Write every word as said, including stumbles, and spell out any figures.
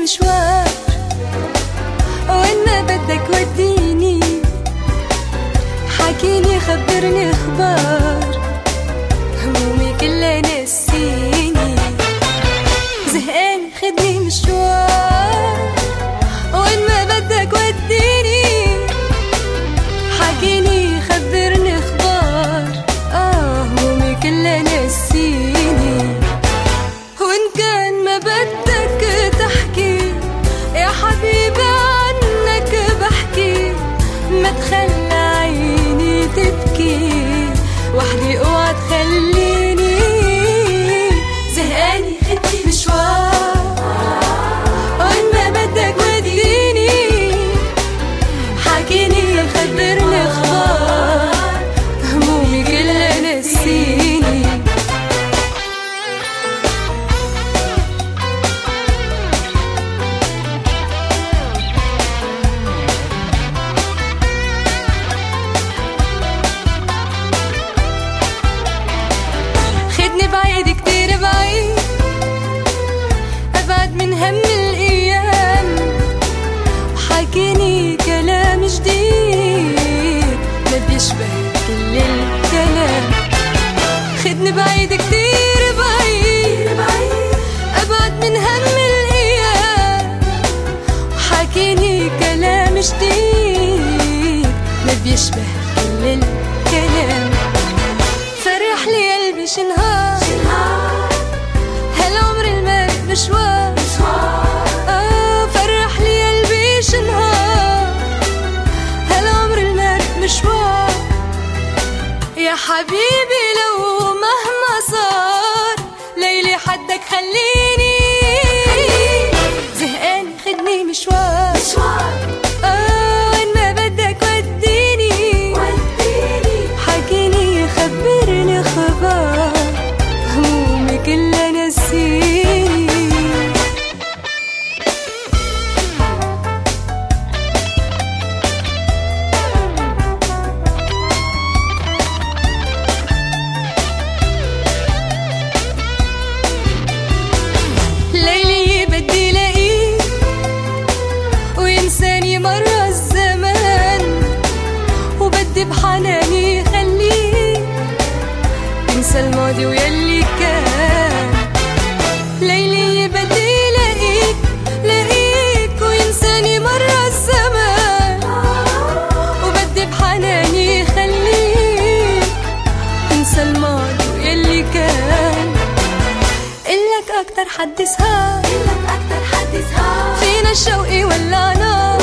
مشوار، وين ما بدك وديني، حكيني خبرني اخبار، همومي كلها نسيني. زهقان خدني مشوار، وين ما بدك وديني، حكيني خبرني اخبار، اه همومي كلها نسيني. وان كان ما بدك تحكي يا حبيبي عنك بحكي، ما تخلى عيني تبكي وحدي اوعى تخليني. زهقاني خدني مشوار، وين ما بدك وديني، حكيني خبرني اخبار، همومي كلها نسيني. خدني بعيد كتير بعيد، أبعد من هم الأيام، حكيني كلام جديد ما بيشبه كل الكلام. خدني بعيد كتير بعيد، أبعد من هم الأيام، حكيني كلام جديد ما بيشبه كل الكلام. فرح لي قلبي شنهار، هالعمر المال مشوار، آه فرح لي قلبي شنهار، هالعمر المال مشوار. يا حبيبي لو مهما صار، ليلي حدك خليني. زهقان خدني مشوار، آه وين ما بدك وديني، حكيني خبرني خبر، همومي كلها نسيني. ليلي بدي لاقيه وينساني مرة الزمان، وبدي بحناني خليه ينسى الماضي ويلي كان. ليلي بدي لاقيك لاقيك وينساني مرة الزمان، وبدي بحناني خليك ينسى الماضي ويلي كان. إلك أكتر حد سهار، فينا الشوقي ولا نار،